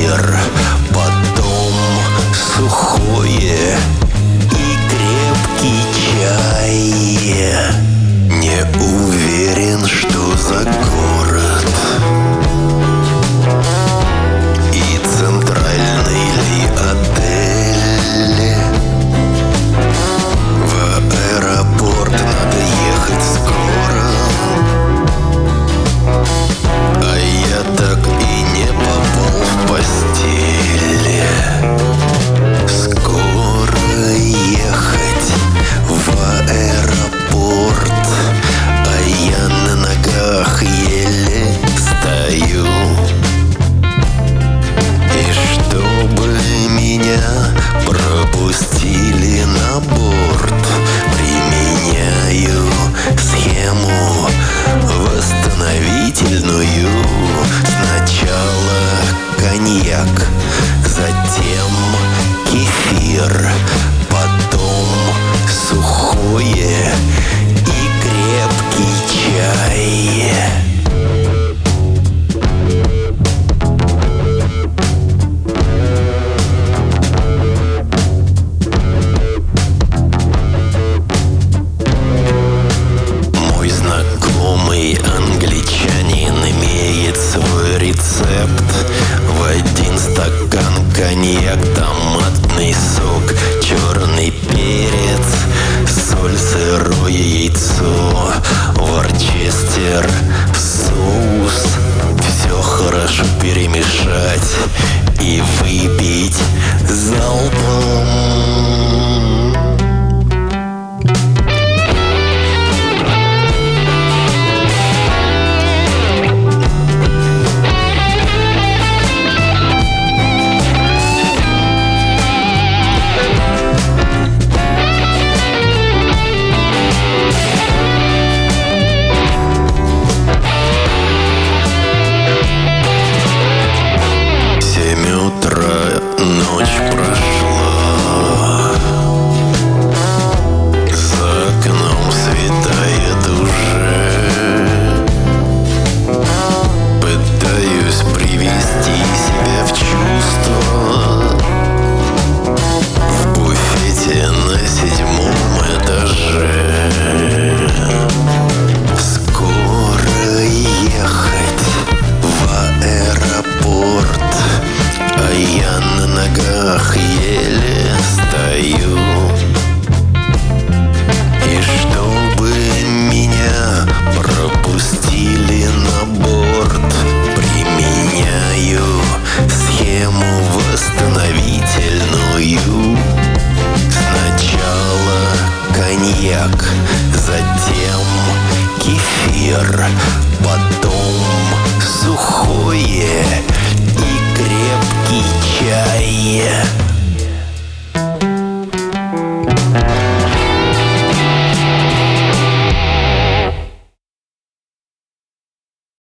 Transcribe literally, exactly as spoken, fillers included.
кефир, потом сухое и крепкий чай. Не уверен, что за город и центральный ли отель. В аэропорт надо ехать скоро, а я так и не попал в постель. Скоро ехать в аэропорт, а я на ногах еле стою. И чтобы меня пропустили на борт, применяю схему восстановительную. Сначала коньяк, затем кефир, потом сухое и крепкий чай. Мой знакомый англичанин имеет свой рецепт. В один стакан коньяк, томатный сок, черный перец, соль, сырое яйцо, ворчестер, соус. Все хорошо перемешать и выпить залпом.